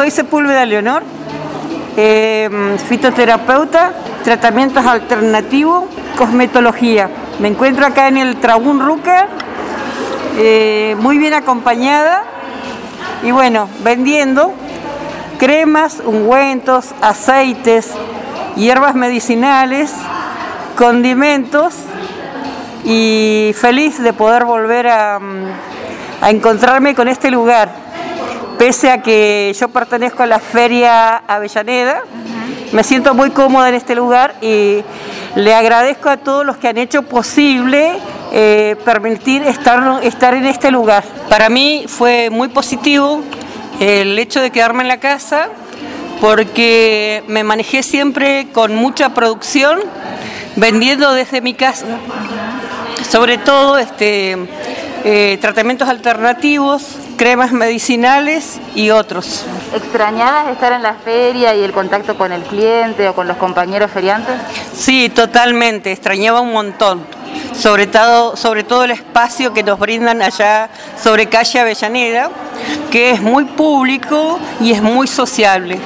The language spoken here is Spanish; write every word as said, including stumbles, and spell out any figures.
soy Sepúlveda Leonor, eh, fitoterapeuta, tratamientos alternativos, cosmetología. Me encuentro acá en el Trabún Ruca, eh, muy bien acompañada y bueno, vendiendo cremas, ungüentos, aceites, hierbas medicinales, condimentos y feliz de poder volver a, a encontrarme con este lugar. Pese a que yo pertenezco a la Feria Avellaneda, uh-huh. me siento muy cómoda en este lugar y le agradezco a todos los que han hecho posible eh, permitir estar, estar en este lugar. Para mí fue muy positivo el hecho de quedarme en la casa porque me manejé siempre con mucha producción, vendiendo desde mi casa, sobre todo este, eh, tratamientos alternativos, cremas medicinales y otros. ¿Extrañabas estar en la feria y el contacto con el cliente o con los compañeros feriantes? Sí, totalmente, extrañaba un montón, sobre todo, sobre todo el espacio que nos brindan allá sobre calle Avellaneda, que es muy público y es muy sociable.